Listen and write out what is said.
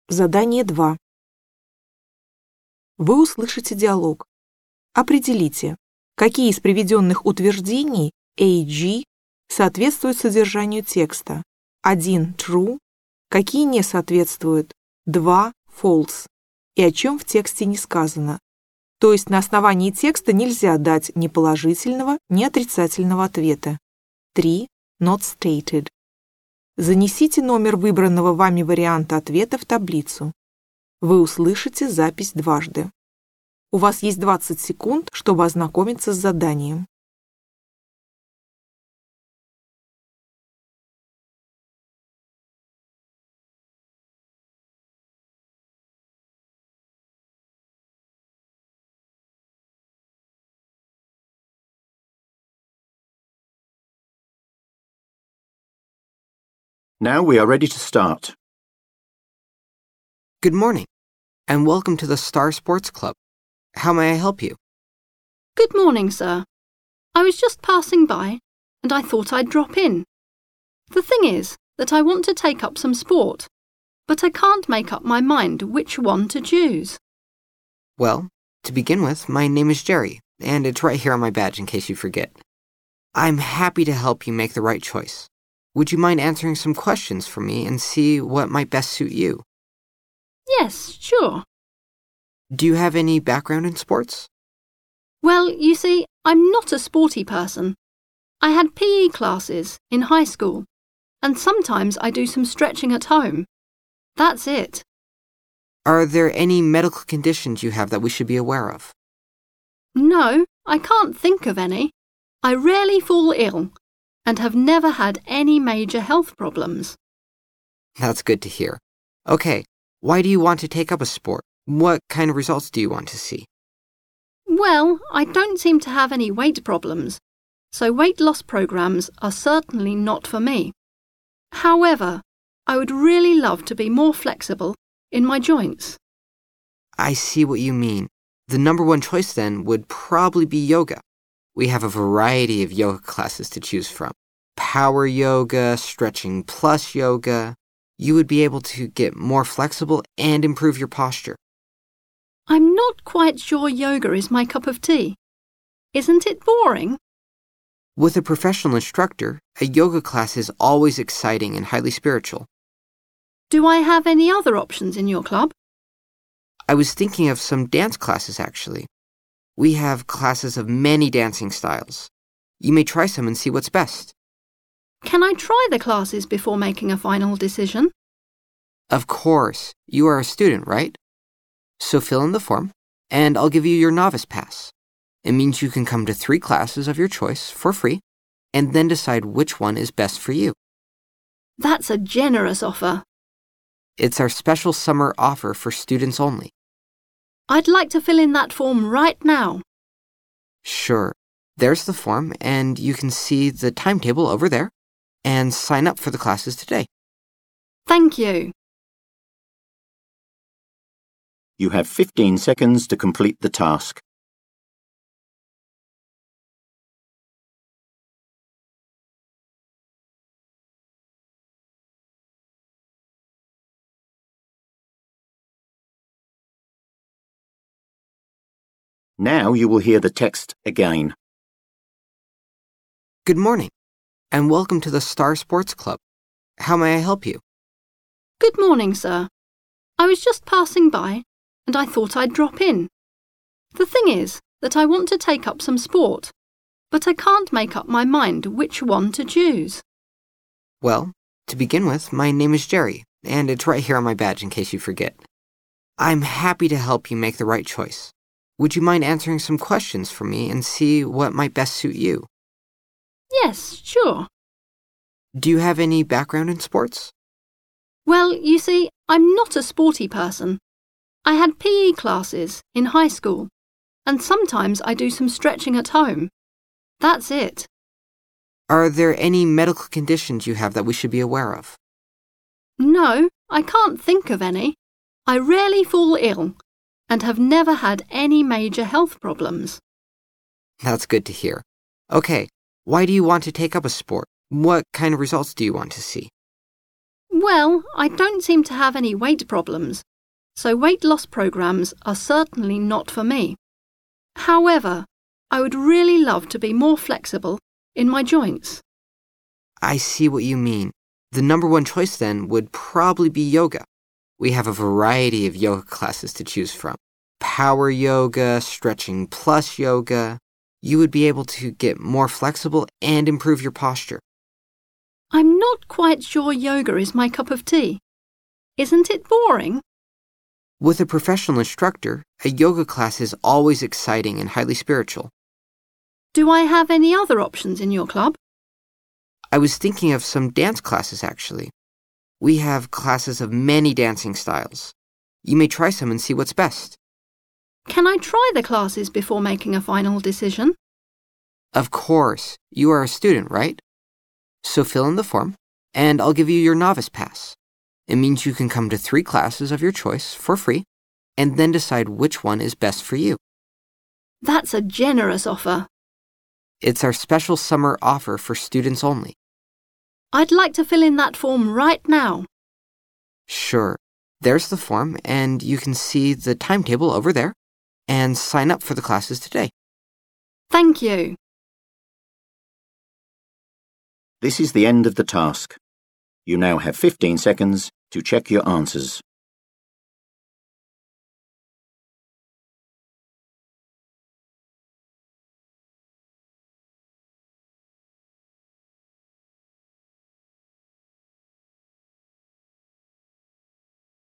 Задание 2. Вы услышите диалог. Определите, какие из приведенных утверждений AG соответствуют содержанию текста. 1 true, какие не соответствуют. 2 false, и о чем в тексте не сказано. То есть на основании текста нельзя дать ни положительного, ни отрицательного ответа. 3 not stated. Занесите номер выбранного вами варианта ответа в таблицу. Вы услышите запись дважды. У вас есть 20 секунд, чтобы ознакомиться с заданием. Now we are ready to start. Good morning, and welcome to the Star Sports Club. How may I help you? Good morning, sir. I was just passing by, and I thought I'd drop in. The thing is that I want to take up some sport, but I can't make up my mind which one to choose. Well, to begin with, my name is Jerry, and it's right here on my badge in case you forget. I'm happy to help you make the right choice. Would you mind answering some questions for me and see what might best suit you? Yes, sure. Do you have any background in sports? Well, you see, I'm not a sporty person. I had PE classes in high school, and sometimes I do some stretching at home. That's it. Are there any medical conditions you have that we should be aware of? No, I can't think of any. I rarely fall ill, and have never had any major health problems. That's good to hear. Okay, why do you want to take up a sport? What kind of results do you want to see? Well, I don't seem to have any weight problems, so weight loss programs are certainly not for me. However, I would really love to be more flexible in my joints. I see what you mean. The number one choice then would probably be yoga. We have a variety of yoga classes to choose from. Power yoga, stretching plus yoga. You would be able to get more flexible and improve your posture. I'm not quite sure yoga is my cup of tea. Isn't it boring? With a professional instructor, a yoga class is always exciting and highly spiritual. Do I have any other options in your club? I was thinking of some dance classes, actually. We have classes of many dancing styles. You may try some and see what's best. Can I try the classes before making a final decision? Of course. You are a student, right? So fill in the form, and I'll give you your novice pass. It means you can come to 3 classes of your choice for free, and then decide which one is best for you. That's a generous offer. It's our special summer offer for students only. I'd like to fill in that form right now. Sure. There's the form, and you can see the timetable over there, and sign up for the classes today. Thank you. You have 15 seconds to complete the task. Now you will hear the text again. Good morning, and welcome to the Star Sports Club. How may I help you? Good morning, sir. I was just passing by, and I thought I'd drop in. The thing is that I want to take up some sport, but I can't make up my mind which one to choose. Well, to begin with, my name is Jerry, and it's right here on my badge in case you forget. I'm happy to help you make the right choice. Would you mind answering some questions for me and see what might best suit you? Yes, sure. Do you have any background in sports? Well, you see, I'm not a sporty person. I had PE classes in high school, and sometimes I do some stretching at home. That's it. Are there any medical conditions you have that we should be aware of? No, I can't think of any. I rarely fall ill, and have never had any major health problems. That's good to hear. Okay, why do you want to take up a sport? What kind of results do you want to see? Well, I don't seem to have any weight problems, so weight loss programs are certainly not for me. However, I would really love to be more flexible in my joints. I see what you mean. The number one choice then would probably be yoga. We have a variety of yoga classes to choose from. Power yoga, stretching plus yoga. You would be able to get more flexible and improve your posture. I'm not quite sure yoga is my cup of tea. Isn't it boring? With a professional instructor, a yoga class is always exciting and highly spiritual. Do I have any other options in your club? I was thinking of some dance classes, actually. We have classes of many dancing styles. You may try some and see what's best. Can I try the classes before making a final decision? Of course. You are a student, right? So fill in the form, and I'll give you your novice pass. It means you can come to 3 classes of your choice for free, and then decide which one is best for you. That's a generous offer. It's our special summer offer for students only. I'd like to fill in that form right now. Sure. There's the form, and you can see the timetable over there, and sign up for the classes today. Thank you. This is the end of the task. You now have 15 seconds to check your answers.